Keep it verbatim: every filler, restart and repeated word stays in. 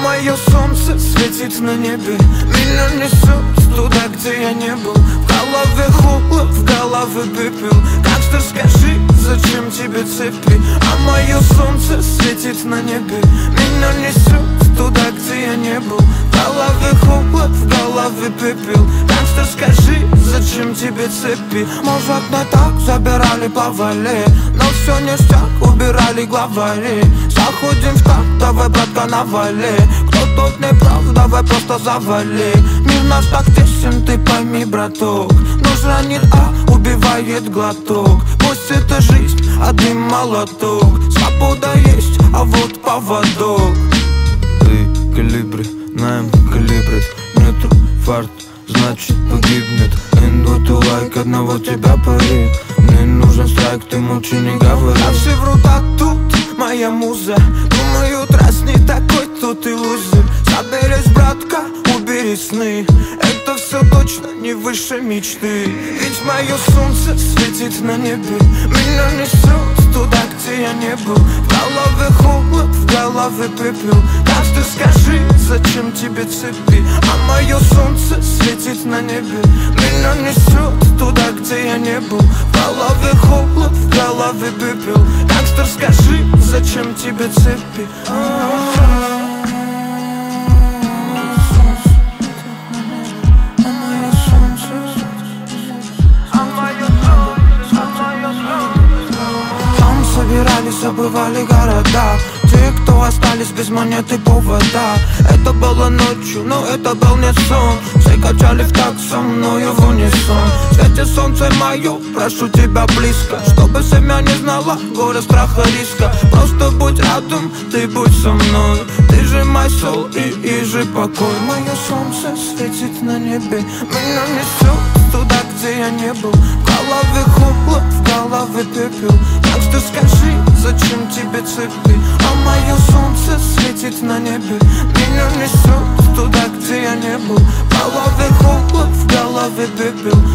мое солнце светит на небе, меня несет туда, где я не был. В голове холод, в голове пепел. Как что скажи, зачем тебе цепи? А мое солнце светит на небе, меня несет туда, где я не был. В голове холод, в голове пепел. Так что скажи, зачем тебе цепи? Может, не так забирали повали, но все ништяк, убирали главари. Заходим в так, давай, братка, навали. Кто тут не прав, давай просто завали. Мир наш так тесен, ты пойми, браток. Нож ранит, а убивает глоток. Пусть это жизнь, один молоток. Свобода есть, а вот поводок. Ты калибри, наем калибрит. Нету фарт, значит погибнет. Инвоту лайк, одного тебя парит. Мне нужен страйк, ты молчи, не говори. А все врут, а тут моя муза. Думают, раз не такой, то ты лузер. Соберись, братка, убери сны. Это все точно не выше мечты. Ведь мое солнце светит на небе, меня несет туда, где я не был. В голове холод, в голове пепел. Так что скажи, зачем тебе цепи? А мое солнце светит на небе, меня несет туда, где я не был. В голове холод, в голове пепел. Так что скажи, зачем тебе цепи? Собирались, обывали города. Те, кто остались без монеты повода. Это было ночью, но это был не сон. Все качали в так со мною в унисон. В свете солнце мое, прошу тебя близко, чтобы семья не знала горя, страха, риска. Просто будь рядом, ты будь со мной. Ты же мой сол и, и же покой. Мое солнце светит на небе, меня несет туда, где я не был. В голове холод, в голове пепел. Так что скажи, зачем тебе цепи? А мое солнце светит на небе, меня несет туда, где я не был. В голове холод, в голове пепел.